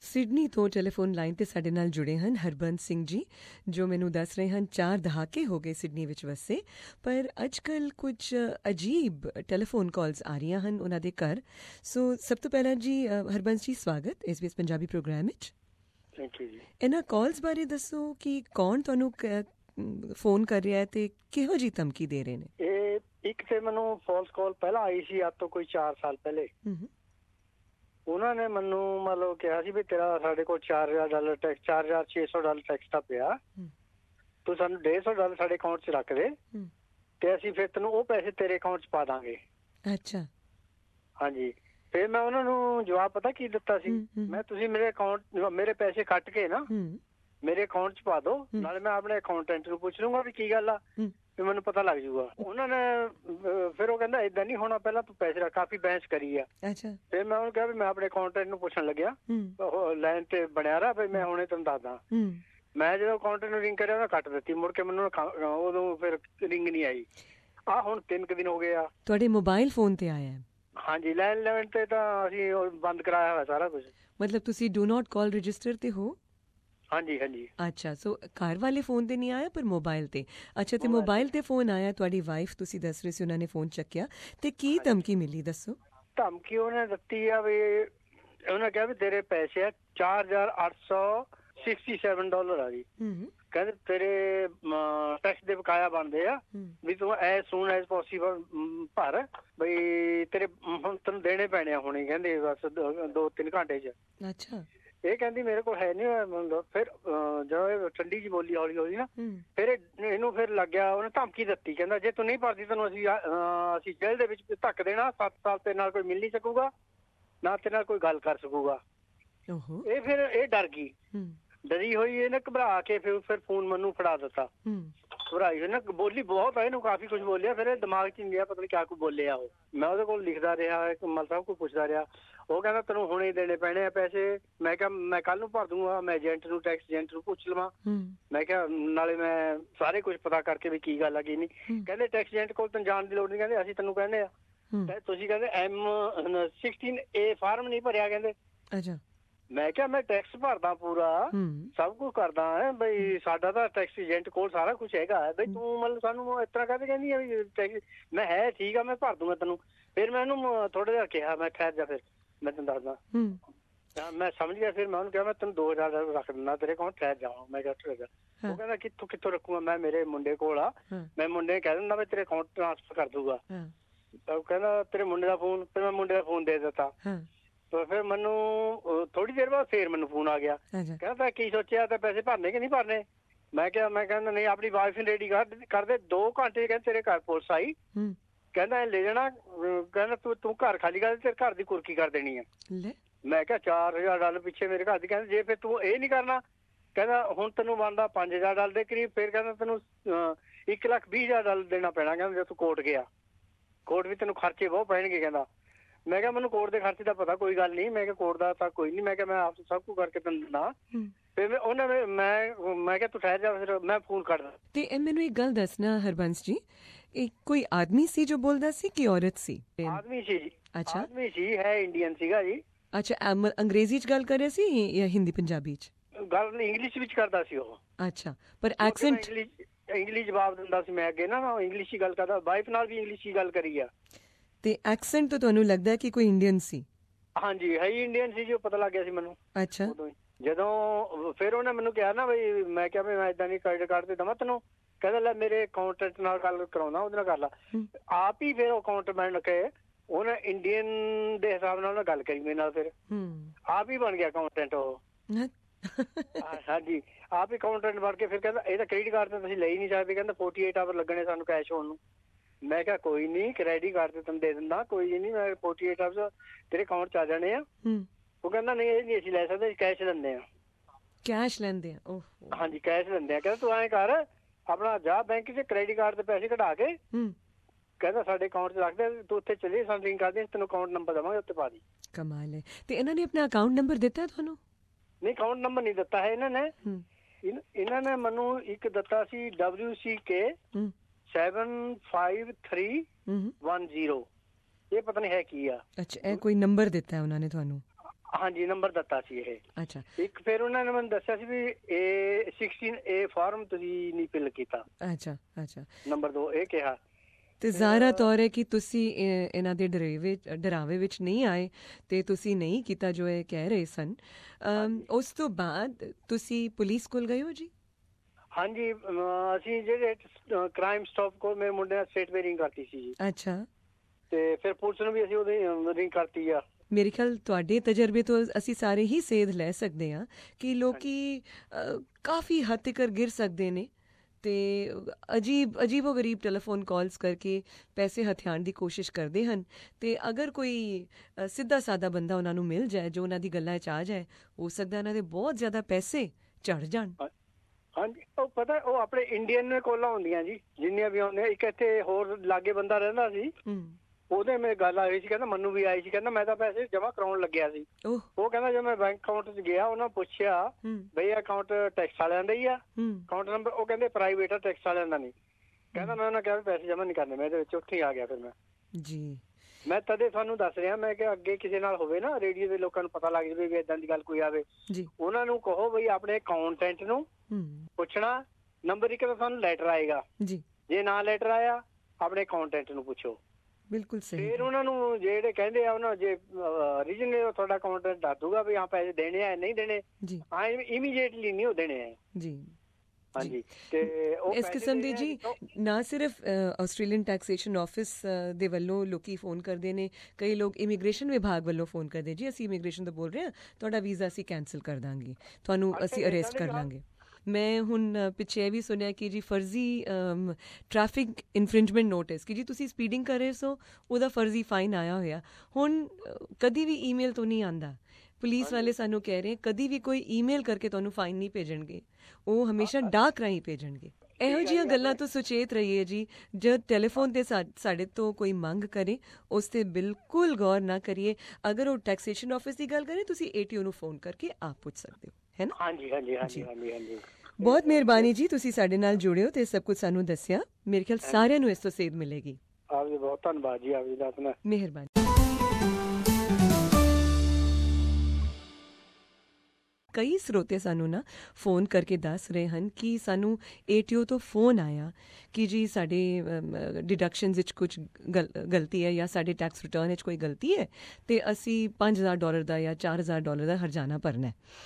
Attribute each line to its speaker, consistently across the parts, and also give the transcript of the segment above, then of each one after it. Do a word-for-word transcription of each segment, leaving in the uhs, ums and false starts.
Speaker 1: Sydney ਤੋਂ telephone line ਤੇ ਸਾਡੇ ਨਾਲ ਜੁੜੇ ਹਨ ਹਰਬੰਸ ਸਿੰਘ ਜੀ, ਜੋ ਮੈਨੂੰ ਦੱਸ ਰਹੇ ਹਨ ਚਾਰ ਦਹਾਕੇ ਹੋ ਗਏ ਸਿਡਨੀ ਵਿੱਚ ਵਸੇ, ਪਰ ਅੱਜ ਕੱਲ੍ਹ ਕੁਝ ਅਜੀਬ ਟੈਲੀਫੋਨ ਕਾਲਸ ਆ ਰਹੀਆਂ ਹਨ ਉਹਨਾਂ ਦੇ ਘਰ। ਸੋ ਸਭ ਤੋਂ ਪਹਿਲਾਂ ਜੀ ਹਰਬੰਸ ਜੀ, ਸਵਾਗਤ S B S Punjabi program ਵਿੱਚ।
Speaker 2: ਥੈਂਕ ਯੂ ਜੀ।
Speaker 1: ਇਹਨਾਂ ਕਾਲਸ ਬਾਰੇ ਦੱਸੋ ਕਿ ਕੌਣ ਤੁਹਾਨੂੰ ਫੋਨ ਕਰ ਰਿਹਾ ਤੇ ਕਿਹੋ ਜਿਹੀ ਧਮਕੀ ਦੇ ਰਹੇ ਨੇ?
Speaker 2: ਇਹ ਇੱਕ ਤੇ ਮੈਨੂੰ ਫਾਲਸ ਕਾਲ ਪਹਿਲਾਂ ਆਈ ਸੀ ਅੱਜ ਤੋਂ ਕੋਈ ਚਾਰ ਸਾਲ ਪਹਿਲੇ। ਉਹਨਾਂ ਨੇ ਮੈਨੂੰ ਮਤਲਬ ਕਿਹਾ ਸੀ ਵੀ ਤੇਰਾ ਸਾਡੇ ਕੋਲ ਚਾਰ ਹਜ਼ਾਰ ਡਾਲਰ ਟੈਕਸ ਚਾਰ ਹਜ਼ਾਰ ਛੇ ਸੌ ਡਾਲਰ ਟੈਕਸ ਦਾ ਪਿਆ, ਤੂੰ ਸਾਨੂੰ ਡੇਢ ਸੌ ਡਾਲਰ ਸਾਡੇ ਅਕਾਊਂਟ 'ਚ ਰੱਖ ਦੇ ਤੇ ਅਸੀਂ ਫਿਰ ਤੈਨੂੰ ਉਹ ਪੈਸੇ ਤੇਰੇ ਅਕਾਊਂਟ 'ਚ ਪਾ ਦਾਂਗੇ।
Speaker 1: ਅੱਛਾ।
Speaker 2: ਹਾਂਜੀ। ਫਿਰ ਮੈਂ ਉਹਨਾਂ ਨੂੰ ਜਵਾਬ ਪਤਾ ਕੀ ਦਿੱਤਾ ਸੀ? ਮੈਂ ਤੁਸੀਂ ਮੇਰੇ ਅਕਾਊਂਟ ਮੇਰੇ ਪੈਸੇ ਕੱਟ ਕੇ ਨਾ ਮੇਰੇ ਅਕਾਊਂਟ 'ਚ ਪਾ ਦਿਓ, ਨਾਲੇ ਮੈਂ ਆਪਣੇ ਅਕਾਊਂਟੈਂਟ ਨੂੰ ਪੁੱਛ ਲੂੰਗਾ ਵੀ ਕੀ ਗੱਲ ਆ, ਵੀ ਮੈਨੂੰ ਪਤਾ ਲੱਗ ਜੂਗਾ। ਉਹਨਾਂ ਨੇ ਫਿਰ ਉਹ ਕਹਿੰਦਾ ਏਦਾਂ ਨਹੀਂ ਹੋਣਾ, ਪਹਿਲਾਂ ਤੂੰ ਪੈਸੇ ਰੱਖ। ਕਾਫੀ ਬਹਿਸ ਕਰੀ ਆ। ਫਿਰ ਮੈਂ ਉਹਨੂੰ ਕਿਹਾ ਵੀ ਮੈਂ ਆਪਣੇ ਅਕਾਊਂਟੈਂਟ ਨੂੰ ਪੁੱਛਣ ਲੱਗਿਆ, ਉਹ ਲਾਈਨ ਤੇ ਬਣਿਆ ਰਹਾ ਵੀ ਮੈਂ ਹੁਣੇ ਤੈਨੂੰ ਦੱਸਦਾ। ਮੈਂ ਜਦੋਂ ਅਕਾਊਂਟੈਂਟ ਨੂੰ ਰਿੰਗ ਕਰਿਆ ਉਹਨੇ ਕੱਟ ਦਿੱਤੀ, ਮੁੜ ਕੇ ਮੈਨੂੰ ਉਦੋਂ ਫਿਰ ਰਿੰਗ ਨਹੀਂ ਆਈ। ਆਹ ਹੁਣ ਤਿੰਨ ਕੁ ਦਿਨ ਹੋ ਗਏ ਆ।
Speaker 1: ਤੁਹਾਡੇ ਮੋਬਾਈਲ ਫੋਨ ਤੇ ਆਇਆ? ਹਾਂਜੀ,
Speaker 2: ਲੈਂਡ ਲਾਈਨ ਤੇ ਤਾਂ ਅਸੀਂ ਬੰਦ ਕਰਾਇਆ ਹੋਇਆ ਸਾਰਾ ਕੁਝ।
Speaker 1: ਮਤਲਬ ਤੁਸੀਂ ਡੂ ਨਾਟ ਕਾਲ ਰਜਿਸਟਰ ਤੇ ਹੋ?
Speaker 2: ਹਾਂਜੀ ਹਾਂਜੀ।
Speaker 1: ਅੱਛਾ, ਸੋ ਘਰ ਵਾਲੇ ਫੋਨ ਤੇ ਨਹੀਂ ਆਇਆ ਪਰ ਮੋਬਾਈਲ ਤੇ? ਅੱਛਾ, ਤੇ ਮੋਬਾਈਲ ਤੇ ਫੋਨ ਆਇਆ, ਤੁਹਾਡੀ ਵਾਈਫ ਤੁਸੀਂ ਦੱਸ ਰਹੇ ਸੀ ਉਹਨਾਂ ਨੇ ਫੋਨ ਚੱਕਿਆ, ਤੇ ਕੀ ਧਮਕੀ ਮਿਲੀ ਦੱਸੋ?
Speaker 2: ਧਮਕੀ ਉਹਨੇ ਦਿੱਤੀ ਆ ਵੀ ਉਹਨੇ ਕਿਹਾ ਵੀ ਤੇਰੇ ਪੈਸੇ ਆ ਚਾਰ ਹਜ਼ਾਰ ਅੱਠ ਸੌ ਸਿਕਸਟੀ ਸੈਵਨ ਡਾਲਰ ਆ ਜੀ। ਕਹਿੰਦੇ ਤੇਰੇ ਟੈਕਸ ਦੇ ਬਕਾਇਆ ਬਣਦੇ ਆ ਵੀ ਤੂੰ ਐਜ਼ ਸੂਨ ਐਜ਼ ਪੋਸੀਬਲ ਭਰ, ਬਈ ਤੇਰੇ ਹੁਣ ਤੈਨੂੰ ਦੇਣੇ ਪੈਣੇ ਆ ਹੁਣੇ, ਕਹਿੰਦੇ ਬਸ ਦੋ ਤਿੰਨ ਘੰਟੇ 'ਚ।
Speaker 1: ਅੱਛਾ।
Speaker 2: ਇਹ ਕਹਿੰਦੀ ਮੇਰੇ ਕੋਲ ਹੈ ਨੀ। ਫਿਰ ਜਦੋਂ ਠੰਡੀ ਜਿਹੀ ਬੋਲੀ ਹੌਲੀ ਹੌਲੀ ਨਾ, ਫਿਰ ਇਹਨੂੰ ਫਿਰ ਲੱਗਿਆ, ਉਹਨੇ ਧਮਕੀ ਦਿੱਤੀ, ਕਹਿੰਦਾ ਜੇ ਤੂੰ ਨਹੀਂ ਭਰਦੀ ਤੈਨੂੰ ਅਸੀਂ ਅਸੀਂ ਜੇਲ੍ਹ ਦੇ ਵਿੱਚ ਧੱਕ ਦੇਣਾ, ਸੱਤ ਸਾਲ ਤੇਰੇ ਨਾਲ ਕੋਈ ਮਿਲ ਨਹੀਂ ਸਕੂਗਾ, ਨਾ ਤੇਰੇ ਨਾਲ ਕੋਈ ਗੱਲ ਕਰ ਸਕੂਗਾ। ਇਹ ਫਿਰ ਇਹ ਡਰ ਗਈ, ਡਰੀ ਹੋਈ ਇਹਨੇ ਘਬਰਾ ਕੇ ਫਿਰ ਫਿਰ ਫੋਨ ਮੈਨੂੰ ਫੜਾ ਦਿੱਤਾ। ਘਬਰਾਈ ਹੋਈ ਨਾ, ਬੋਲੀ ਬਹੁਤ ਆ, ਇਹਨੂੰ ਕਾਫੀ ਕੁਛ ਬੋਲਿਆ। ਫਿਰ ਇਹ ਦਿਮਾਗ 'ਚ ਨਹੀਂ ਗਿਆ ਪਤਾ ਨੀ ਕਿਆ ਕੁ ਬੋਲਿਆ ਉਹ। ਮੈਂ ਉਹਦੇ ਕੋਲ ਲਿਖਦਾ ਰਿਹਾ, ਮਤਲਬ ਸਭ ਕੁਛ ਪੁੱਛਦਾ ਰਿਹਾ। ਉਹ ਕਹਿੰਦਾ ਤੈਨੂੰ ਹੁਣੇ ਦੇਣੇ ਪੈਣੇ ਆ ਪੈਸੇ। ਮੈਂ ਕਿਹਾ ਮੈਂ ਕੱਲ ਨੂੰ ਭਰ ਦੂੰਗਾ, ਮੈਂ ਏਜੰਟ ਨੂੰ ਟੈਕਸ ਏਜੰਟ ਨੂੰ ਪੁੱਛ ਲਵਾਂ। ਮੈਂ ਕਿਹਾ ਨਾਲੇ ਮੈਂ ਸਾਰੇ ਕੁਛ ਪਤਾ ਕਰਕੇ ਵੀ ਕੀ ਗੱਲ ਆ ਕੀ ਨਹੀਂ। ਕਹਿੰਦੇ ਟੈਕਸ ਏਜੰਟ ਕੋਲ ਤੈਨੂੰ ਜਾਣ ਦੀ ਲੋੜ ਨਹੀਂ, ਕਹਿੰਦੇ ਅਸੀਂ ਤੈਨੂੰ ਕਹਿੰਦੇ ਆ ਤੁਸੀਂ ਕਹਿੰਦੇ ਐਮ ਸਿਕਸਟੀਨ ਏ ਫਾਰਮ ਨਹੀਂ ਭਰਿਆ ਕਹਿੰਦੇ।
Speaker 1: ਅੱਛਾ। ਮੈਂ
Speaker 2: ਕਿਹਾ ਮੈਂ ਟੈਕਸ ਭਰਦਾ ਪੂਰਾ, ਸਭ ਕੁਛ ਕਰਦਾ ਹੈ ਬਈ, ਸਾਡਾ ਤਾਂ ਟੈਕਸ ਏਜੰਟ ਕੋਲ ਸਾਰਾ ਕੁਛ ਹੈਗਾ ਬਈ, ਤੂੰ ਮਤਲਬ ਸਾਨੂੰ ਇਸ ਤਰ੍ਹਾਂ ਕਹਿੰਦੇ ਕਹਿੰਦੀ ਆ ਵੀ ਟੈਕਸ। ਮੈਂ ਹੈ ਠੀਕ ਆ, ਮੈਂ ਭਰ ਦੂੰਗਾ ਤੈਨੂੰ। ਫਿਰ ਮੈਂ ਉਹਨੂੰ ਥੋੜਾ ਜਿਹਾ ਕਿਹਾ, ਮੈਂ ਠਹਿਰ ਜਾ, ਫਿਰ ਮੈਂ ਤੈਨੂੰ ਦੱਸਦਾ। ਮੈਂ ਸਮਝ ਗਿਆ। ਫਿਰ ਮੈਂ ਉਹਨੂੰ ਕਿਹਾ ਮੈਂ ਤੈਨੂੰ ਦੋ ਹਜ਼ਾਰ ਰੱਖ ਦਿੰਦਾ ਤੇਰੇ ਕੋਲ, ਠਹਿਰ ਜਾਵਾਂ। ਮੈਂ ਕਿਹਾ ਠਹਿਰ ਜਾ। ਉਹ ਕਹਿੰਦਾ ਕਿੱਥੋਂ ਕਿੱਥੋਂ ਰੱਖੂਗਾ ਮੈਂ? ਮੇਰੇ ਮੁੰਡੇ ਕੋਲ ਆ, ਮੈਂ ਮੁੰਡੇ ਨੂੰ ਕਹਿ ਦਿੰਦਾ ਵੀ ਤੇਰੇ ਅਕਾਊਂਟ ਟ੍ਰਾਂਸਫਰ ਕਰ ਦੂਗਾ। ਉਹ ਕਹਿੰਦਾ ਤੇਰੇ ਮੁੰਡੇ ਦਾ ਫੋਨ। ਫਿਰ ਮੈਂ ਮੁੰਡੇ ਦਾ ਫੋਨ ਦੇ ਦਿੱਤਾ। ਫਿਰ ਮੈਨੂੰ ਥੋੜੀ ਦੇਰ ਬਾਅਦ ਫੇਰ ਮੈਨੂੰ ਫੋਨ ਆ ਗਿਆ, ਕਹਿੰਦਾ ਕੀ ਸੋਚਿਆ ਤੇ ਪੈਸੇ ਭਰਨੇ ਕਿ ਨਹੀਂ ਭਰਨੇ? ਮੈਂ ਕਿਹਾ ਮੈਂ ਕਹਿੰਦਾ ਨਹੀਂ, ਆਪਣੀ ਵਾਈਫ ਨੂੰ ਰੈਡੀ ਕਰਦੇ। ਦੋ ਘੰਟੇ ਕਹਿੰਦੇ ਤੇਰੇ ਘਰ ਪੁਲਿਸ ਆਈ, ਕਹਿੰਦਾ ਲੈ ਜਾਣਾ, ਕਹਿੰਦਾ ਤੂੰ ਤੂੰ ਘਰ ਖਾਲੀ ਕਰ, ਤੇਰੇ ਘਰ ਦੀ ਕੁਰਕੀ ਕਰ ਦੇਣੀ ਆ। ਮੈਂ ਕਿਹਾ ਚਾਰ ਹਜ਼ਾਰ ਡਾਲਰ ਪਿੱਛੇ ਮੇਰੇ ਘਰ ਦੀ। ਕਹਿੰਦੇ ਜੇ ਫਿਰ ਤੂੰ ਇਹ ਨੀ ਕਰਨਾ, ਕਹਿੰਦਾ ਹੁਣ ਤੈਨੂੰ ਬਣਦਾ ਪੰਜ ਹਜ਼ਾਰ ਡਾਲਰ ਦੇ ਕਰੀਬ। ਫਿਰ ਕਹਿੰਦਾ ਤੈਨੂੰ ਇੱਕ ਲੱਖ ਵੀਹ ਹਜ਼ਾਰ ਡਾਲਰ ਦੇਣਾ ਪੈਣਾ, ਕਹਿੰਦਾ ਜੇ ਤੂੰ ਕੋਰਟ ਗਿਆ। ਕੋਰਟ ਵੀ ਤੈਨੂੰ ਖਰਚੇ ਬਹੁਤ ਪੈਣਗੇ ਕਹਿੰਦਾ। ਮੈਂ ਕਿਹਾ ਮੈਨੂੰ ਕੋਰਟ ਦੇ ਖਰਚੇ ਦਾ ਪਤਾ, ਕੋਈ ਗੱਲ ਨਹੀਂ। ਮੈਂ ਕਿਹਾ ਕੋਰਟ ਦਾ ਤਾਂ ਕੋਈ ਨੀ, ਮੈਂ ਕਿਹਾ ਮੈਂ ਆਪ ਸਭ ਕੁਝ ਕਰਕੇ ਤੈਨੂੰ ਦਿੰਦਾ। ਫਿਰ ਉਹਨਾਂ ਨੇ ਮੈਂ ਮੈਂ ਕਿਹਾ ਤੂੰ ਠਹਿਰ ਜਾ, ਫਿਰ ਮੈਂ ਫੋਨ ਕਰਦਾ।
Speaker 1: ਤੇ ਮੈਨੂੰ ਇੱਕ ਗੱਲ ਦੱਸਣਾ ਹਰਬੰਸ ਜੀ, ਇਹ ਕੋਈ ਆਦਮੀ ਸੀ ਜੋ ਬੋਲਦਾ ਸੀ ਕਿ ਔਰਤ ਸੀ?
Speaker 2: ਆਦਮੀ ਸੀ ਜੀ।
Speaker 1: ਅੱਛਾ,
Speaker 2: ਆਦਮੀ ਸੀ, ਹੈ ਇੰਡੀਅਨ ਸੀਗਾ ਜੀ।
Speaker 1: ਅੱਛਾ, ਅੰਗਰੇਜ਼ੀ ਚ ਗੱਲ ਕਰ ਰਿਹਾ ਸੀ ਜਾਂ ਹਿੰਦੀ ਪੰਜਾਬੀ ਚ?
Speaker 2: ਗੱਲ ਇੰਗਲਿਸ਼ ਵਿੱਚ ਕਰਦਾ ਸੀ ਉਹ।
Speaker 1: ਅੱਛਾ, ਪਰ ਐਕਸੈਂਟ
Speaker 2: ਇੰਗਲਿਸ਼ ਜਵਾਬ ਦਿੰਦਾ ਸੀ ਮੈਂ ਅੱਗੇ ਨਾ, ਇੰਗਲਿਸ਼ ਹੀ ਗੱਲ ਕਰਦਾ। ਵਾਈਫ ਨਾਲ ਵੀ ਇੰਗਲਿਸ਼ ਹੀ ਗੱਲ ਕਰੀ ਆ। ਤੇ
Speaker 1: ਐਕਸੈਂਟ ਤੋਂ ਤੁਹਾਨੂੰ ਲੱਗਦਾ ਕਿ ਕੋਈ ਇੰਡੀਅਨ ਸੀ?
Speaker 2: ਹਾਂਜੀ, ਹੈ ਹੀ ਇੰਡੀਅਨ ਸੀ ਜੀ, ਉਹ ਪਤਾ ਲੱਗ ਗਿਆ ਸੀ ਮੈਨੂੰ।
Speaker 1: ਅੱਛਾ।
Speaker 2: ਜਦੋਂ ਫਿਰ ਉਹਨੇ ਮੈਨੂੰ ਕਿਹਾ ਨਾ ਬਈ, ਮੈਂ ਕਿਹਾ ਵੀ ਮੈਂ ਏਦਾਂ ਨਹੀਂ ਕ੍ਰੈਡਿਟ ਕਾਰਡ ਤੇ ਦੇਵਾਂ ਤੈਨੂੰ। ਕਹਿੰਦਾ ਲੈ ਮੇਰੇ ਅਕਾਊਂਟੈਂਟ ਨਾਲ ਗੱਲ ਕਰਾਉਣਾ, ਉਹਦੇ ਨਾਲ ਕਰ ਲਾ। ਆਪ ਹੀ ਫਿਰ ਅਕਾਊਂਟੈਂਟ ਕੇ ਉਹਨੇ ਇੰਡੀਅਨ ਦੇ ਹਿਸਾਬ ਨਾਲ ਗੱਲ ਕਰੀ ਮੇਰੇ ਨਾਲ। ਫਿਰ ਆਪ ਹੀ ਬਣ ਗਿਆ ਅਕਾਊਂਟੈਂਟ ਉਹ। ਹਾਂਜੀ, ਆਪ ਹੀ ਅਕਾਊਂਟੈਂਟ ਬਣ ਕੇ ਫਿਰ ਕਹਿੰਦਾ ਇਹ ਤਾਂ ਕ੍ਰੈਡਿਟ ਕਾਰਡ ਤੇ ਤੁਸੀਂ ਲੈ ਹੀ ਨਹੀਂ ਸਕਦੇ, ਕਹਿੰਦਾ ਫੋਰਟੀ ਏਟ ਆਵਰ ਲੱਗਣੇ ਸਾਨੂੰ ਕੈਸ਼ ਹੋਣ ਨੂੰ। ਮੈਂ ਕਿਹਾ ਕੋਈ ਨੀ, ਕ੍ਰੈਡਿਟ ਕਾਰਡ ਤੇ ਤੈਨੂੰ ਦੇ ਦਿੰਦਾ, ਕੋਈ ਨੀ, ਮੈਂ ਫੋਰਟੀ ਏਟ ਆਵਰ ਤੇਰੇ ਅਕਾਊਂਟ ਚ ਆ ਜਾਣੇ ਆ। ਉਹ ਕਹਿੰਦਾ ਨਹੀਂ ਇਹ ਨੀ ਅਸੀਂ ਲੈ ਸਕਦੇ, ਕੈਸ਼ ਲੈਂਦੇ ਆ।
Speaker 1: ਕੈਸ਼ ਲੈਂਦੇ ਆ?
Speaker 2: ਹਾਂਜੀ, ਕੈਸ਼ ਲੈਂਦੇ ਆ। ਕਹਿੰਦਾ ਤੂੰ ਐਂ ਕਰ, ਆਪਣਾ ਜਾ ਬੈਂਕ ਚ ਕ੍ਰੈਡਿਟ ਕਾਰਡ ਦੇ ਪੈਸੇ ਕਢਾ ਕੇ, ਕਹਿੰਦਾ ਸਾਡੇ ਅਕਾਊਂਟ ਚ ਰੱਖ ਦੇ, ਤੂੰ ਉੱਥੇ ਚਲੀ ਸਾਨੂੰ ਲਿੰਕ ਕਰ ਦੇ, ਤੈਨੂੰ ਅਕਾਊਂਟ ਨੰਬਰ ਦੇਵਾਂਗੇ, ਉੱਤੇ ਪਾ ਦੀ।
Speaker 1: ਕਮਾਲ ਹੈ। ਤੇ ਇਹਨਾਂ ਨੇ ਆਪਣਾ ਅਕਾਊਂਟ ਨੰਬਰ ਦਿੱਤਾ ਤੁਹਾਨੂੰ?
Speaker 2: ਨਹੀਂ, ਅਕਾਊਂਟ ਨੰਬਰ ਨਹੀਂ ਦਿੱਤਾ ਹੈ ਇਹਨਾਂ ਨੇ। ਇਹਨਾਂ ਨੇ ਮੈਨੂੰ ਇੱਕ ਦਿੱਤਾ ਸੀ W C K seven five three one zero. ਇਹ ਪਤਾ ਨਹੀਂ ਹੈ ਕੀ ਆ।
Speaker 1: ਅੱਛਾ, ਇਹ ਕੋਈ ਨੰਬਰ ਦਿੱਤਾ ਉਹਨਾਂ ਨੇ ਤੁਹਾਨੂੰ?
Speaker 2: ਹਾਂਜੀ ਨੰਬਰ ਦਿੱਤਾ ਸੀ ਇਹ।
Speaker 1: ਅੱਛਾ।
Speaker 2: ਇੱਕ ਫਿਰ ਉਹਨਾਂ ਨੇ ਮੈਨੂੰ ਦੱਸਿਆ ਸੀ ਵੀ ਇਹ ਸਿਕਸਟੀਨ ਏ ਫਾਰਮ ਤੁਸੀਂ ਨਹੀਂ ਫਿਲ ਕੀਤਾ।
Speaker 1: ਅੱਛਾ ਅੱਛਾ।
Speaker 2: ਨੰਬਰ ਦੋ ਇਹ ਕਿਹਾ।
Speaker 1: ਤੇ ਜ਼ਾਹਰਾ ਤੌਰ ਹੈ ਕਿ ਤੁਸੀਂ ਇਹਨਾਂ ਦੇ ਡਰਾਵੇ ਡਰਾਵੇ ਵਿੱਚ ਨਹੀਂ ਆਏ ਤੇ ਤੁਸੀਂ ਨਹੀਂ ਕੀਤਾ ਜੋ ਇਹ ਕਹਿ ਰਹੇ ਸਨ। ਉਸ ਤੋਂ ਬਾਅਦ ਤੁਸੀਂ ਪੁਲਿਸ ਕੋਲ ਗਏ ਹੋ ਜੀ?
Speaker 2: ਹਾਂਜੀ ਅਸੀਂ ਜਿਹੜੇ ਕ੍ਰਾਈਮ ਸਟਾਪ ਕੋਲ ਮੇਰੇ ਮੁੰਡੇ ਨਾਲ ਸਟੇਟ ਰਿੰਗ ਕਰਤੀ ਸੀ ਜੀ।
Speaker 1: ਅੱਛਾ। ਤੇ
Speaker 2: ਫਿਰ ਪੁਲਿਸ ਨੂੰ ਵੀ ਅਸੀਂ ਉਹਦੀ ਰਿੰਗ ਕਰਤੀ ਆ।
Speaker 1: ਮੇਰੇ ਖਿਆਲ ਤੁਹਾਡੇ ਤਜਰਬੇ ਤੋਂ ਅਸੀਂ ਸਾਰੇ ਹੀ ਸੇਧ ਲੈ ਸਕਦੇ ਹਾਂ ਕਿ ਲੋਕੀ ਕਾਫੀ ਹੱਦ ਤੱਕ ਗਿਰ ਸਕਦੇ ਨੇ ਤੇ ਅਜੀਬ ਅਜੀਬੋ ਗਰੀਬ ਟੈਲੀਫੋਨ ਕਾਲਸ ਕਰਕੇ ਪੈਸੇ ਹਥਿਆਉਣ ਦੀ ਕੋਸ਼ਿਸ਼ ਕਰਦੇ ਹਨ। ਤੇ ਅਗਰ ਕੋਈ ਸਿੱਧਾ ਸਾਦਾ ਬੰਦਾ ਉਹਨਾਂ ਨੂੰ ਮਿਲ ਜਾਏ ਜੋ ਉਹਨਾਂ ਦੀ ਗੱਲਾਂ 'ਚ ਆ ਜਾਏ, ਹੋ ਸਕਦਾ ਉਹਨਾਂ ਦੇ ਬਹੁਤ ਜ਼ਿਆਦਾ ਪੈਸੇ ਚੜ੍ਹ ਜਾਣ।
Speaker 2: ਹਾਂਜੀ ਉਹ ਪਤਾ ਉਹ ਆਪਣੇ ਇੰਡੀਅਨ ਕੋਲਾਂ ਹੁੰਦੀਆਂ ਜੀ ਜਿੰਨੀਆਂ ਵੀ ਆਉਂਦੀਆਂ। ਇੱਕ ਇੱਥੇ ਹੋਰ ਲਾਗੇ ਬੰਦਾ ਰਹਿੰਦਾ ਸੀ, ਉਹਦੇ ਮੇਰੇ ਗੱਲ ਆਈ ਸੀ, ਕਹਿੰਦਾ ਮੈਨੂੰ ਵੀ ਆਈ ਸੀ, ਕਹਿੰਦਾ ਮੈਂ ਤਾਂ ਪੈਸੇ ਜਮ੍ਹਾਂ ਕਰਾਉਣ ਲੱਗਿਆ ਸੀ। ਉਹ ਕਹਿੰਦਾ ਜਦੋਂ ਮੈਂ ਬੈਂਕ ਅਕਾਊਂਟ 'ਚ ਗਿਆ ਉਹਨਾਂ ਪੁੱਛਿਆ ਬਈ ਅਕਾਊਂਟ ਟੈਕਸ ਵਾਲਿਆਂ ਦਾ ਹੀ ਆ ਅਕਾਊਂਟ ਨੰਬਰ? ਉਹ ਕਹਿੰਦੇ ਪ੍ਰਾਈਵੇਟ ਆ, ਟੈਕਸ ਵਾਲਿਆਂ ਦਾ ਨਹੀਂ। ਕਹਿੰਦਾ ਮੈਂ ਉਹਨਾਂ ਕਿਹਾ ਵੀ ਪੈਸੇ ਜਮ੍ਹਾਂ ਨਹੀਂ ਕਰਨੇ। ਮੈਂ ਇਹਦੇ ਵਿੱਚ ਉੱਥੇ ਹੀ ਆ ਗਿਆ। ਫਿਰ ਮੈਂ ਜੀ ਮੈਂ ਤਦੇ ਤੁਹਾਨੂੰ ਦੱਸ ਰਿਹਾ, ਮੈਂ ਕਿ ਅੱਗੇ ਕਿਸੇ ਨਾਲ ਹੋਵੇ ਨਾ ਰੇਡੀਓ ਦੇ ਲੋਕਾਂ ਨੂੰ ਪਤਾ ਲੱਗ ਜਾਵੇ ਵੀ ਏਦਾਂ ਦੀ ਗੱਲ ਕੋਈ ਆਵੇ, ਉਹਨਾਂ ਨੂੰ ਕਹੋ ਬਈ ਆਪਣੇ ਅਕਾਊਂਟੈਂਟ ਨੂੰ ਪੁੱਛਣਾ। ਨੰਬਰ ਇੱਕ ਤਾਂ ਤੁਹਾਨੂੰ ਲੈਟਰ ਆਏਗਾ, ਜੇ ਨਾ ਲੈਟਰ ਆਇਆ ਆਪਣੇ ਅਕਾਊਂਟੈਂਟ ਨੂੰ ਪੁੱਛੋ। ਬਿਲਕੁਲ ਸਹੀ। ਫਿਰ ਉਹਨਾਂ ਨੂੰ ਜਿਹੜੇ ਕਹਿੰਦੇ ਆ ਉਹਨਾਂ ਜੇ ਰੀਜਨਲ ਤੁਹਾਡਾ ਅਕਾਊਂਟੈਂਟ ਦੱਸ ਦੂਗਾ ਵੀ ਹਾਂ ਪੈਸੇ ਦੇਣੇ ਆ ਨਹੀਂ ਦੇਣੇ, ਹਾਂ ਇਮੀਡੀਏਟਲੀ ਨਹੀਂ ਉਹ ਦੇਣੇ ਆ। ਜੀ ਹਾਂਜੀ। ਤੇ ਇਸ ਕਿਸਮ ਦੀ ਜੀ ਨਾ ਸਿਰਫ ਆਸਟ੍ਰੇਲੀਅਨ ਟੈਕਸੇਸ਼ਨ ਆਫਿਸ ਦੇ ਵੱਲੋਂ ਲੋਕੀ ਫੋਨ ਕਰਦੇ ਨੇ, ਕਈ ਲੋਕ ਇਮੀਗ੍ਰੇਸ਼ਨ ਵਿਭਾਗ ਵੱਲੋਂ ਫੋਨ ਕਰਦੇ ਜੀ ਅਸੀਂ ਇਮੀਗ੍ਰੇਸ਼ਨ ਤੋਂ ਬੋਲ ਰਹੇ ਹਾਂ, ਤੁਹਾਡਾ ਵੀਜ਼ਾ ਅਸੀਂ ਕੈਂਸਲ ਕਰ ਦਾਂਗੇ, ਤੁਹਾਨੂੰ ਅਸੀਂ ਅਰੈਸਟ ਕਰ ਲਾਂਗੇ। ਮੈਂ ਹੁਣ ਪਿੱਛੇ ਇਹ ਵੀ ਸੁਣਿਆ ਕਿ ਜੀ ਫਰਜ਼ੀ ਟ੍ਰੈਫਿਕ ਇਨਫ੍ਰਿੰਜਮੈਂਟ ਨੋਟਿਸ ਕਿ ਜੀ ਤੁਸੀਂ ਸਪੀਡਿੰਗ ਕਰ ਰਹੇ ਸੋ ਉਹਦਾ ਫਰਜ਼ੀ ਫਾਈਨ ਆਇਆ ਹੋਇਆ। ਹੁਣ ਕਦੀ ਵੀ ਈਮੇਲ ਤੋਂ ਨਹੀਂ ਆਉਂਦਾ। ਪੁਲਿਸ ਵਾਲੇ ਸਾਨੂੰ ਕਹਿ ਰਹੇ ਕਦੀ ਵੀ ਕੋਈ ਈਮੇਲ ਕਰਕੇ ਤੁਹਾਨੂੰ ਫਾਈਨ ਨਹੀਂ ਭੇਜਣਗੇ, ਉਹ ਹਮੇਸ਼ਾ ਡਾਕ ਰਾਹੀਂ ਭੇਜਣਗੇ। ਇਹੋ ਜਿਹੀਆਂ ਗੱਲਾਂ ਤੋਂ ਸੁਚੇਤ ਰਹੀਏ ਜੀ। ਜਦ ਟੈਲੀਫੋਨ 'ਤੇ ਸਾ ਸਾਡੇ ਤੋਂ ਕੋਈ ਮੰਗ ਕਰੇ ਉਸ 'ਤੇ ਬਿਲਕੁਲ ਗੌਰ ਨਾ ਕਰੀਏ। ਅਗਰ ਉਹ ਟੈਕਸੇਸ਼ਨ ਆਫਿਸ ਦੀ ਗੱਲ ਕਰੇ ਤੁਸੀਂ ਏ ਟੀ ਓ ਨੂੰ ਫੋਨ ਕਰਕੇ ਆਪ ਪੁੱਛ ਸਕਦੇ ਹੋ, ਹੈ ਨਾ? ਹਾਂਜੀ ਹਾਂਜੀ ਹਾਂਜੀ ਹਾਂਜੀ ਹਾਂਜੀ। ਬਹੁਤ ਮਿਹਰਬਾਨੀ ਜੀ ਤੁਸੀਂ ਸਾਡੇ ਨਾਲ ਜੁੜਿਓ ਤੇ ਸਭ ਕੁਝ ਸਾਨੂੰ ਦੱਸਿਆ। ਮੇਰੇ ਖਿਆਲ ਸਾਰਿਆਂ ਨੂੰ ਇਸ ਤੋਂ ਸੇਧ ਮਿਲੇਗੀ। ਆਪ ਜੀ ਬਹੁਤ ਧੰਨਵਾਦ ਜੀ, ਆਪ ਜੀ ਦਾ ਆਪਣਾ ਮਿਹਰਬਾਨੀ। ਕਈ ਸਰੋਤੇ ਸਾਨੂੰ ਨਾ ਫੋਨ ਕਰਕੇ ਦੱਸ ਰਹੇ ਹਨ ਕਿ ਸਾਨੂੰ ਏ ਟੀ ਓ ਤੋਂ ਫੋਨ ਆਇਆ ਕਿ ਜੀ ਸਾਡੇ ਡਿਡਕਸ਼ਨਸ ਵਿੱਚ ਕੁਝ ਗਲ ਗਲਤੀ ਹੈ ਜਾਂ ਸਾਡੇ ਟੈਕਸ ਰਿਟਰਨ ਵਿੱਚ ਕੋਈ ਗਲਤੀ ਹੈ ਅਤੇ ਅਸੀਂ ਪੰਜ ਹਜ਼ਾਰ ਡਾਲਰ ਦਾ ਜਾਂ ਚਾਰ ਹਜ਼ਾਰ ਡਾਲਰ ਦਾ ਹਰਜਾਨਾ ਭਰਨਾ।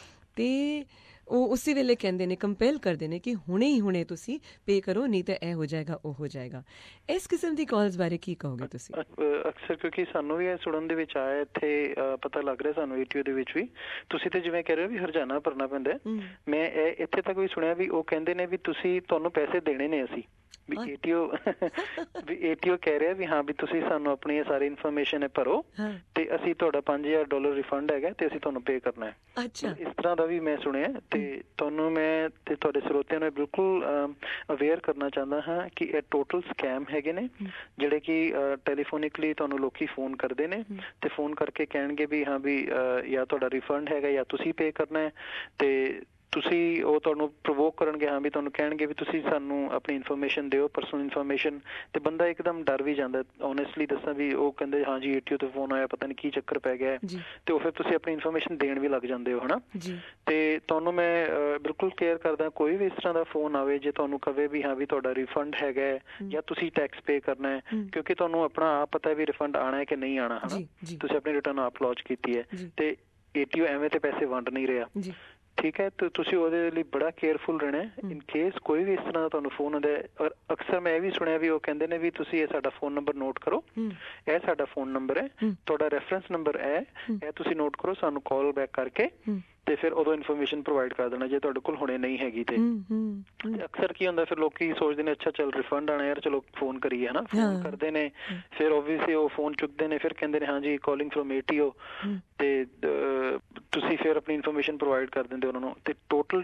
Speaker 2: ਅਤੇ ਉਹ ਉਸੇ ਵੇਲੇ ਕਹਿੰਦੇ ਨੇ, ਕੰਪੇਲ ਕਰਦੇ ਨੇ ਕਿ ਹੁਣੇ ਹੀ ਹੁਣੇ ਤੁਸੀਂ ਪੇ ਕਰੋ, ਨਹੀਂ ਤਾਂ ਇਹ ਹੋ ਜਾਏਗਾ ਉਹ ਹੋ ਜਾਏਗਾ। ਇਸ ਕਿਸਮ ਦੀ ਕਾਲਸ ਬਾਰੇ ਕੀ ਕਹੋਗੇ ਤੁਸੀਂ?
Speaker 3: ਅਕਸਰ ਕਿਉਂਕਿ ਸਾਨੂੰ ਵੀ ਇਹ ਸੁਣਨ ਦੇ ਵਿੱਚ ਆਇਆ, ਇੱਥੇ ਪਤਾ ਲੱਗ ਰਿਹਾ ਸਾਨੂੰ ਏ ਟੀ ਓ ਦੇ ਵਿੱਚ ਵੀ ਤੁਸੀਂ ਤੇ ਜਿਵੇਂ ਕਹਿ ਰਹੇ ਹੋ ਵੀ ਹਰਜਾਨਾ ਭਰਨਾ ਪੈਂਦਾ। ਮੈਂ ਇਹ ਇੱਥੇ ਤੱਕ ਵੀ ਸੁਣਿਆ ਵੀ ਉਹ ਕਹਿੰਦੇ ਨੇ ਵੀ ਤੁਸੀਂ ਤੁਹਾਨੂੰ ਪੈਸੇ ਦੇਣੇ ਨੇ ਅਸੀਂ ਵੀ ਏ ਟੀ ਓ ਵੀ ਏ ਟੀ ਓ ਕਹਿ ਰਿਹਾ ਵੀ ਹਾਂ ਵੀ ਤੁਸੀਂ ਸਾਨੂੰ ਆਪਣੀ ਇਹ ਸਾਰੀ ਇਨਫੋਰਮੇਸ਼ਨ ਭਰੋ ਤੇ ਅਸੀਂ ਤੁਹਾਡਾ ਪੰਜ ਹਜ਼ਾਰ ਡਾਲਰ ਰਿਫੰਡ ਹੈਗਾ ਤੇ ਅਸੀਂ ਤੁਹਾਨੂੰ ਪੇ ਕਰਨਾ ਹੈ। ਇਸ ਤਰ੍ਹਾਂ ਦਾ ਵੀ ਮੈਂ ਸੁਣਿਆ ਤੇ ਤੁਹਾਨੂੰ ਮੈਂ ਤੇ ਤੁਹਾਡੇ ਸਰੋਤਿਆਂ ਨੂੰ ਬਿਲਕੁਲ ਅਵੇਅਰ ਕਰਨਾ ਚਾਹੁੰਦਾ ਹਾਂ ਕਿ ਇਹ ਟੋਟਲ ਸਕੈਮ ਹੈਗੇ ਨੇ ਜਿਹੜੇ ਕਿ ਟੈਲੀਫੋਨਿਕਲੀ ਤੁਹਾਨੂੰ ਲੋਕੀ ਫੋਨ ਕਰਦੇ ਨੇ ਤੇ ਫੋਨ ਕਰਕੇ ਕਹਿਣਗੇ ਵੀ ਹਾਂ ਵੀ ਜਾਂ ਤੁਹਾਡਾ ਰਿਫੰਡ ਹੈਗਾ ਜਾਂ ਤੁਸੀਂ ਪੇ ਕਰਨਾ ਹੈ ਤੇ ਤੁਸੀਂ ਉਹ ਤੁਹਾਨੂੰ ਪ੍ਰਵੋਕ ਕਰਨਗੇ, ਹਾਂ ਵੀ ਤੁਹਾਨੂੰ ਕਹਿਣਗੇ ਵੀ ਤੁਸੀਂ ਸਾਨੂੰ ਆਪਣੀ ਇਨਫੋਰਮੇਸ਼ਨ ਦਿਓ, ਪਰਸਨਲ ਇਨਫੋਰਮੇਸ਼ਨ। ਤੇ ਬੰਦਾ ਇੱਕਦਮ ਡਰ ਵੀ ਜਾਂਦਾ। ਓਨੈਸਟਲੀ ਦੱਸਾਂ ਵੀ ਉਹ ਕਹਿੰਦੇ ਹਾਂ ਜੀ ਏ ਟੀ ਓ ਤੋਂ ਫੋਨ ਆਇਆ, ਪਤਾ ਨਹੀਂ ਕੀ ਚੱਕਰ ਪੈ ਗਿਆ ਤੇ ਉਹ ਫਿਰ ਤੁਸੀਂ ਆਪਣੀ ਇਨਫੋਰਮੇਸ਼ਨ ਦੇਣ ਵੀ ਲੱਗ ਜਾਂਦੇ ਹੋ, ਹੈ ਨਾ। ਤੇ ਤੁਹਾਨੂੰ ਮੈਂ ਬਿਲਕੁਲ ਕੇਅਰ ਕਰਦਾ, ਕੋਈ ਵੀ ਇਸ ਤਰ੍ਹਾਂ ਦਾ ਫੋਨ ਆਵੇ ਜੇ ਤੁਹਾਨੂੰ ਕਵੇ ਵੀ ਹਾਂ ਵੀ ਤੁਹਾਡਾ ਰਿਫੰਡ ਹੈਗਾ ਜਾਂ ਤੁਸੀਂ ਟੈਕਸ ਪੇ ਕਰਨਾ ਹੈ, ਕਿਉਂਕਿ ਤੁਹਾਨੂੰ ਆਪਣਾ ਆਪ ਪਤਾ ਵੀ ਰਿਫੰਡ ਆਉਣਾ ਹੈ ਕਿ ਨਹੀਂ ਆਉਣਾ, ਹੈ ਨਾ। ਤੁਸੀਂ ਆਪਣੀ ਰਿਟਰਨ ਆਪ ਲੌਂਚ ਕੀਤੀ ਹੈ ਤੇ ਏ ਟੀ ਓ ਐਵੇਂ ਤੇ ਪੈਸੇ ਵੰਡ ਨਹੀਂ ਰਿਹਾ, ਠੀਕ ਹੈ। ਤੇ ਤੁਸੀਂ ਉਹਦੇ ਲਈ ਬੜਾ ਕੇਅਰਫੁਲ ਰਹਿਣਾ ਇਨ ਕੇਸ ਕੋਈ ਵੀ ਇਸ ਤਰ੍ਹਾਂ ਦਾ ਤੁਹਾਨੂੰ ਫੋਨ ਆਉਂਦਾ। ਔਰ ਅਕਸਰ ਮੈਂ ਇਹ ਵੀ ਸੁਣਿਆ ਵੀ ਉਹ ਕਹਿੰਦੇ ਨੇ ਵੀ ਤੁਸੀਂ ਇਹ ਸਾਡਾ ਫੋਨ ਨੰਬਰ ਨੋਟ ਕਰੋ, ਇਹ ਸਾਡਾ ਫੋਨ ਨੰਬਰ ਹੈ, ਤੁਹਾਡਾ ਰੈਫਰੈਂਸ ਨੰਬਰ ਹੈ, ਇਹ ਤੁਸੀਂ ਨੋਟ ਕਰੋ, ਸਾਨੂੰ ਕਾਲ ਬੈਕ ਕਰਕੇ ਤੇ ਫਿਰ ਉਦੋਂ ਇਨਫੋਰਮੇਸ਼ਨ ਪ੍ਰੋਵਾਈਡ ਕਰ ਦੇਣਾ ਜੇ ਤੁਹਾਡੇ ਕੋਲ ਹੁਣੇ ਨਹੀਂ ਹੈਗੀ। ਤੇ ਅਕਸਰ ਕੀ ਹੁੰਦਾ ਫਿਰ ਲੋਕੀ ਸੋਚਦੇ ਨੇ ਅੱਛਾ ਚੱਲ ਰਿਫੰਡ ਆਣਾ ਯਾਰ ਚਲੋ ਫੋਨ ਕਰੀਏ, ਹੈ ਨਾ। ਫੋਨ ਕਰਦੇ ਨੇ ਫਿਰ ਓਬਵੀਅਸਲੀ ਉਹ ਫੋਨ ਚੁੱਕਦੇ ਨੇ, ਫਿਰ ਕਹਿੰਦੇ ਨੇ ਹਾਂਜੀ calling from A T O ਤੇ ਤੁਸੀਂ ਫਿਰ ਆਪਣੀ ਇਨਫੋਰਮੇਸ਼ਨ ਪ੍ਰੋਵਾਈਡ ਕਰ ਦਿੰਦੇ ਉਹਨਾਂ ਨੂੰ। ਤੇ ਟੋਟਲ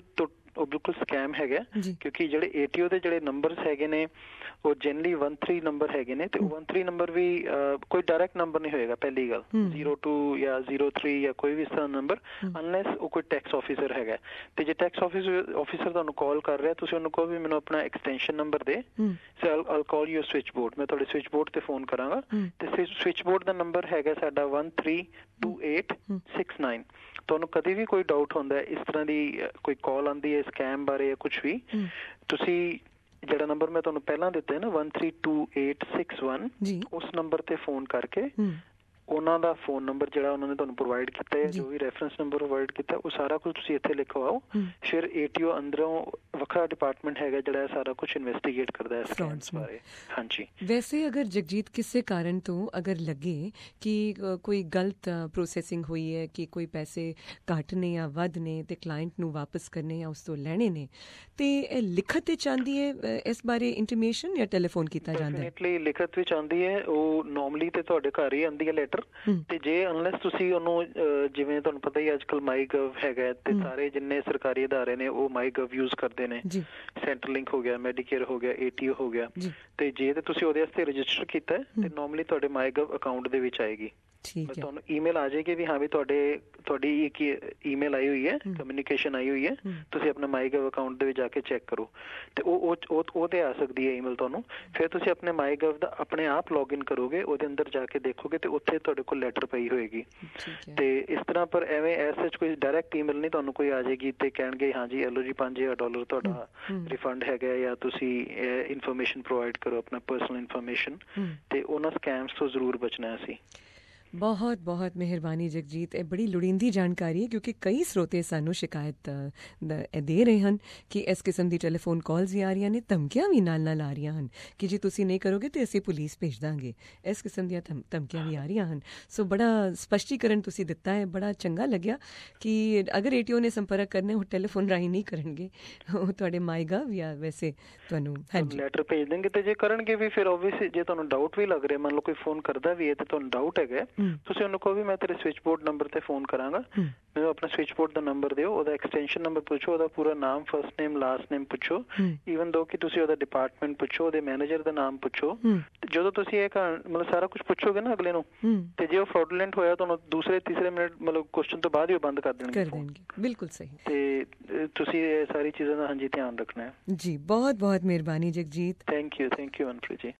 Speaker 3: ਉਹ ਬਿਲਕੁਲ ਸਕੈਮ ਹੈਗਾ, ਕਿਉਂਕਿ ਜਿਹੜੇ ਏਟੀਓ ਦੇ ਜਿਹੜੇ ਨੰਬਰਸ ਹੈਗੇ ਨੇ ਉਹ ਜਨਰਲੀ one three ਨੰਬਰ ਹੈਗੇ ਨੇ, ਤੇ ਉਹ one three ਨੰਬਰ ਵੀ ਕੋਈ ਡਾਇਰੈਕਟ ਨੰਬਰ ਨਹੀਂ ਹੋਏਗਾ ਪਹਿਲੀ ਗੱਲ, zero two ਜਾਂ zero three ਜਾਂ ਕੋਈ ਵੀ ਇਸ ਤਰ੍ਹਾਂ ਨੰਬਰ, ਅਨਲੈਸ ਉਹ ਕੋਈ ਟੈਕਸ ਆਫਿਸਰ ਹੈਗਾ। ਤੇ ਜੇ ਟੈਕਸ ਆਫਿਸਰ ਆਫਿਸਰ ਤੁਹਾਨੂੰ ਕਾਲ ਕਰ ਰਿਹਾ, ਤੁਸੀਂ ਉਹਨੂੰ ਕਹੋ ਵੀ ਮੈਨੂੰ ਆਪਣਾ ਐਕਸਟੈਂਸ਼ਨ ਨੰਬਰ ਦੇ, ਸੋ ਆਲ ਕਾਲ ਯੂ ਸਵਿਚ ਬੋਰਡ, ਮੈਂ ਤੁਹਾਡੇ ਸਵਿਚ ਬੋਰਡ ਤੇ ਫੋਨ ਕਰਾਂਗਾ। ਤੇ ਸਵਿਚ ਬੋਰਡ ਦਾ ਨੰਬਰ ਹੈਗਾ ਸਾਡਾ one three two eight six nine। ਤੁਹਾਨੂੰ ਕਦੇ ਵੀ ਕੋਈ ਡਾਊਟ ਹੁੰਦਾ ਇਸ ਤਰ੍ਹਾਂ ਦੀ ਕੋਈ ਕਾਲ ਆਉਂਦੀ ਹੈ ਸਕੈਮ ਬਾਰੇ ਜਾਂ ਕੁਛ ਵੀ, ਤੁਸੀਂ ਜਿਹੜਾ ਨੰਬਰ ਮੈਂ ਤੁਹਾਨੂੰ ਪਹਿਲਾਂ ਦਿੱਤਾ ਹੈ ਨਾ one three two eight six one, ਉਸ ਨੰਬਰ ਤੇ ਫੋਨ ਕਰਕੇ ਉਹਨਾਂ ਦਾ ਫੋਨ ਨੰਬਰ ਜਿਹੜਾ ਉਹਨਾਂ ਨੇ ਤੁਹਾਨੂੰ ਪ੍ਰੋਵਾਈਡ ਕੀਤਾ ਹੈ, ਜੋ ਵੀ ਰੈਫਰੈਂਸ ਨੰਬਰ ਪ੍ਰੋਵਾਈਡ ਕੀਤਾ, ਉਹ ਸਾਰਾ ਕੁਝ ਤੁਸੀਂ ਇੱਥੇ ਲਿਖਵਾਓ। ਫਿਰ ਏਟੀਓ ਅੰਦਰੋਂ ਵੱਖਰਾ ਡਿਪਾਰਟਮੈਂਟ ਹੈਗਾ ਜਿਹੜਾ ਸਾਰਾ ਕੁਝ ਇਨਵੈਸਟੀਗੇਟ ਕਰਦਾ ਹੈ ਸਕੈਮਸ ਬਾਰੇ। ਹਾਂਜੀ, ਵੈਸੇ
Speaker 1: ਅਗਰ ਜਗਜੀਤ ਕਿਸੇ ਕਾਰਨ ਤੋਂ ਅਗਰ ਲੱਗੇ ਕਿ ਕੋਈ ਗਲਤ ਪ੍ਰੋਸੈਸਿੰਗ ਹੋਈ ਹੈ, ਕਿ ਕੋਈ ਪੈਸੇ ਘੱਟ ਨੇ ਜਾਂ ਵੱਧ ਨੇ ਤੇ ਕਲਾਇੰਟ ਨੂੰ ਵਾਪਸ ਕਰਨੇ ਜਾਂ ਉਸ ਤੋਂ ਲੈਣੇ ਨੇ, ਤੇ ਲਿਖਤ ਵਿੱਚ ਆਉਂਦੀ ਹੈ ਇਸ ਬਾਰੇ ਇੰਟੀਮੇਸ਼ਨ ਜਾਂ ਟੈਲੀਫੋਨ ਕੀਤਾ ਜਾਂਦਾ ਹੈ?
Speaker 3: ਡੈਫੀਨਿਟਲੀ ਲਿਖਤ ਵਿੱਚ ਆਉਂਦੀ ਹੈ, ਉਹ ਨਾਰਮਲੀ ਤੇ ਤੁਹਾਡੇ ਘਰ ਹੀ ਆਉਂਦੀ ਹੈ ਲੈਟਰ। ਤੇ ਜੇ ਅਨਲੈਸ ਤੁਸੀਂ ਉਹਨੂੰ, ਜਿਵੇਂ ਤੁਹਾਨੂੰ ਪਤਾ ਹੀ ਅੱਜ ਕੱਲ ਮਾਈ ਗਵ ਹੈਗਾ, ਤੇ ਸਾਰੇ ਜਿੰਨੇ ਸਰਕਾਰੀ ਅਦਾਰੇ ਨੇ ਉਹ ਮਾਈ ਗਵ ਯੂਜ਼ ਕਰਦੇ ਨੇ, ਸੈਂਟਰਲਿੰਕ ਹੋ ਗਿਆ, ਮੈਡੀਕੇਅਰ ਹੋ ਗਿਆ, ਏਟੀਓ ਹੋ ਗਿਆ, ਤੇ ਜੇ ਤੇ ਤੁਸੀਂ ਉਹਦੇ ਵਾਸਤੇ ਰਜਿਸਟਰ ਕੀਤਾ ਤੇ ਨਾਰਮਲੀ ਤੁਹਾਡੇ ਮਾਈ ਗਵ ਅਕਾਊਂਟ ਦੇ ਵਿੱਚ ਆਏਗੀ। ਤੁਹਾਨੂੰ ਈਮੇਲ ਆ ਜਾਏਗੀ ਵੀ ਹਾਂ ਵੀ ਤੁਹਾਡੇ ਤੁਹਾਡੀ ਇੱਕ ਈਮੇਲ ਆਈ ਹੋਈ ਹੈ, ਕਮਿਊਨੀਕੇਸ਼ਨ ਆਈ ਹੋਈ ਹੈ, ਤੁਸੀਂ ਆਪਣਾ ਮਾਈ ਗਵ ਅਕਾਊਂਟ ਦੇ ਵਿੱਚ ਜਾ ਕੇ ਚੈੱਕ ਕਰੋ, ਤੇ ਉਹ ਉਹ ਤੇ ਆ ਸਕਦੀ ਹੈ ਈਮੇਲ ਤੁਹਾਨੂੰ। ਫਿਰ ਤੁਸੀਂ ਆਪਣੇ ਮਾਈ ਗਵ ਦਾ ਆਪਣੇ ਆਪ ਲੌਗਇਨ ਕਰੋਗੇ, ਉਹਦੇ ਅੰਦਰ ਜਾ ਕੇ ਦੇਖੋਗੇ ਤੇ ਉੱਥੇ ਤੁਹਾਡੇ ਕੋਲ ਲੈਟਰ ਪਈ ਹੋਏਗੀ। ਤੇ ਇਸ ਤਰ੍ਹਾਂ ਪਰ ਐਵੇਂ ਐਸੇ ਕੋਈ ਡਾਇਰੈਕਟ ਈਮੇਲ ਨਹੀਂ ਤੁਹਾਨੂੰ ਕੋਈ ਆ ਜਾਏਗੀ ਤੇ ਕਹਿਣਗੇ ਹਾਂਜੀ ਐਲੋ ਜੀ ਪੰਜ ਹਜ਼ਾਰ ਡਾਲਰ ਤੁਹਾਡਾ ਰਿਫੰਡ ਹੈਗਾ, ਜਾਂ ਤੁਸੀਂ ਇਨਫੋਰਮੇਸ਼ਨ ਪ੍ਰੋਵਾਈਡ ਕਰੋ ਆਪਣਾ ਪਰਸਨਲ ਇਨਫੋਰਮੇਸ਼ਨ। ਤੇ ਉਹਨਾਂ ਸਕੈਮਸ ਤੋਂ ਜ਼ਰੂਰ ਬਚਣਾ ਅਸੀਂ।
Speaker 1: ਬਹੁਤ ਬਹੁਤ ਮਿਹਰਬਾਨੀ ਜਗਜੀਤ, ਇਹ ਬੜੀ ਲੋੜੀਂਦੀ ਜਾਣਕਾਰੀ ਹੈ, ਕਿਉਂਕਿ ਕਈ ਸਰੋਤੇ ਸਾਨੂੰ ਸ਼ਿਕਾਇਤ ਦੇ ਰਹੇ ਹਨ ਕਿ ਇਸ ਕਿਸਮ ਦੀ ਟੈਲੀਫੋਨ ਕਾਲਸ ਵੀ ਆ ਰਹੀਆਂ ਨੇ, ਧਮਕੀਆਂ ਵੀ ਨਾਲ ਨਾਲ ਆ ਰਹੀਆਂ ਹਨ ਕਿ ਜੇ ਤੁਸੀਂ ਨਹੀਂ ਕਰੋਗੇ ਤਾਂ ਅਸੀਂ ਪੁਲਿਸ ਭੇਜ ਦਾਂਗੇ, ਇਸ ਕਿਸਮ ਦੀਆਂ ਧਮਕੀਆਂ ਵੀ ਆ ਰਹੀਆਂ ਹਨ। ਸੋ ਬੜਾ ਸਪਸ਼ਟੀਕਰਨ ਤੁਸੀਂ ਦਿੱਤਾ ਹੈ, ਬੜਾ ਚੰਗਾ ਲੱਗਿਆ ਕਿ ਅਗਰ ਏਟੀਓ ਨੇ ਸੰਪਰਕ ਕਰਨੇ ਉਹ ਟੈਲੀਫੋਨ ਰਾਹੀਂ ਨਹੀਂ ਕਰਨਗੇ, ਉਹ ਤੁਹਾਡੇ ਮਾਈਗਵ ਜਾਂ ਵੈਸੇ ਤੁਹਾਨੂੰ
Speaker 3: ਲੈਟਰ ਭੇਜ ਦੇਣਗੇ। ਤੇ ਜੇ ਕਰਨਗੇ ਵੀ ਫਿਰ ਓਬਵੀਅਸਲੀ ਜੇ ਤੁਹਾਨੂੰ ਡਾਊਟ ਵੀ ਲੱਗ ਰਿਹਾ, ਮੰਨ ਲਓ ਕੋਈ ਫੋਨ ਕਰਦਾ ਵੀ ਹੈ ਤੇ ਤੁਹਾਨੂੰ ਡਾਊਟ ਹੈਗਾ, ਤੁਸੀਂ ਉਹਨੂੰ ਕਹੋ ਵੀ ਮੈਂ ਤੇਰੇ ਸਵਿਚ ਬੋਰਡ ਨੰਬਰ ਤੇ ਫੋਨ ਕਰਾਂਗਾ, ਮੈਨੂੰ ਆਪਣਾ ਸਵਿਚ ਬੋਰਡ ਦਾ ਨੰਬਰ ਦਿਓ, ਉਹਦਾ ਐਕਸਟੈਂਸ਼ਨ ਨੰਬਰ ਪੁੱਛੋ, ਉਹਦਾ ਪੂਰਾ ਨਾਮ, ਫਸਟ ਨੇਮ, ਲਾਸਟ ਨੇਮ ਪੁੱਛੋ, ਈਵਨ ਦੋ ਕਿ ਤੁਸੀਂ ਉਹਦਾ ਡਿਪਾਰਟਮੈਂਟ ਪੁੱਛੋ, ਉਹਦੇ ਮੈਨੇਜਰ ਦਾ ਨਾਮ ਪੁੱਛੋ। ਜਦੋਂ ਤੁਸੀਂ ਇਹ ਮਤਲਬ ਸਾਰਾ ਕੁਝ ਪੁੱਛੋਗੇ ਨਾ ਅਗਲੇ ਨੂੰ, ਤੇ ਜੇ ਉਹ ਫਰਾਡੂਲੈਂਟ ਹੋਇਆ ਤੁਹਾਨੂੰ ਦੂਸਰੇ ਤੀਸਰੇ ਮਿੰਟ ਮਤਲਬ ਕੁਐਸਚਨ ਤੋਂ ਬਾਅਦ ਹੀ ਉਹ ਬੰਦ ਕਰ ਦੇਣਗੇ।
Speaker 1: ਬਿਲਕੁਲ ਸਹੀ।
Speaker 3: ਤੇ ਤੁਸੀਂ ਇਹ ਸਾਰੀ ਚੀਜ਼ਾਂ ਦਾ ਹਾਂਜੀ ਧਿਆਨ ਰੱਖਣਾ ਹੈ।
Speaker 1: ਜੀ ਬਹੁਤ ਬਹੁਤ ਮਿਹਰਬਾਨੀ Jagjit.
Speaker 3: Thank you thank you Anpreet ਜੀ।